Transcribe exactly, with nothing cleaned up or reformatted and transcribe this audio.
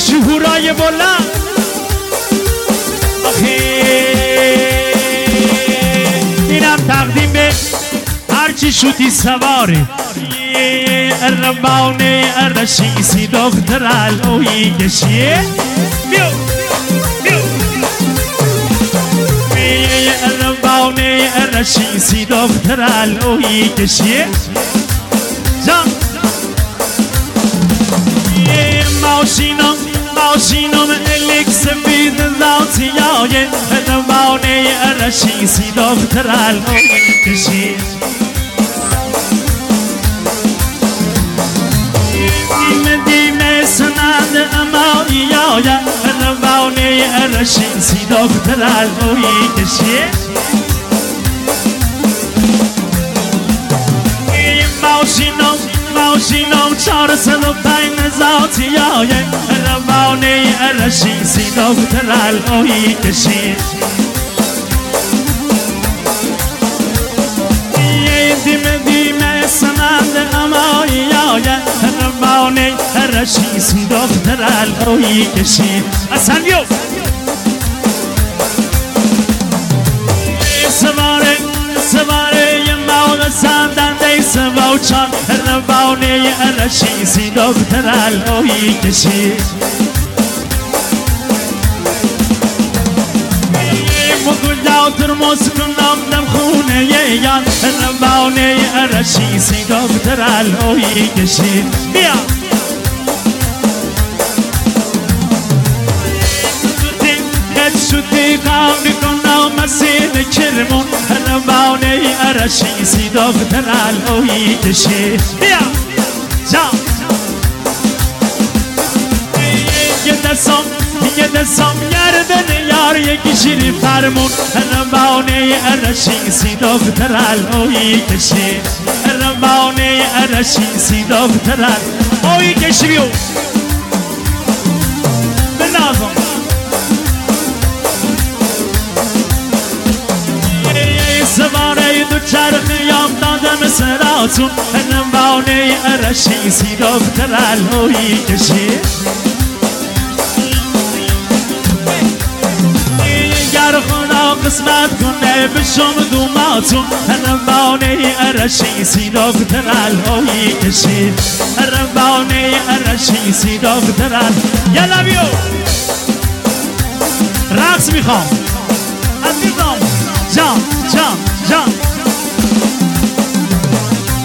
شهورای بلند آخه اینم تقدیم به هرچی شدی سواره ربانه رشیسی دختر علوی کشیه بیو بیو ربانه رشیسی دختر علوی کشیه جان ماشینم ماشینم الیک سفید ذاتیای ربانه رشیسی دختر علوی کشیه دیمه دیمه سند امایای ربانه رشیسی دختر علوی کشیه ماشینم ماشینم چهارصد و پنج ذاتیای ربانه رشیسی دختر علوی کشیه دیمه دیمه سند امایای ربانه رشیسی دختر علوی کشیه اصلا بیو سواره سواره موقع سندنده سوچان ربانه رشیسی دختر علوی کشیه مگولا ترمز کنم دم خونه یان ربانه رشیسی دختر علوی کشیه بیا شدی قامی کنم مسید کرمون ربانه رشیسی دختر علوی کشیه بیا جان یه دستم یه دستم گردن یار یکی شیری فرمون ربانه رشیسی دختر علوی کشیه ربانه رشیسی دختر علوی کشیه بیو بنازم سواره دو چرخیام دادم سراتون ربانه رشیسی دختر علوی کشیه گر خدا قسمت کنه بشم دوماتون ربانه رشیسی دختر علوی کشیه ربانه رشیسی دختر علوی یلا بیو رقص میخوام عزیزم جان جان جان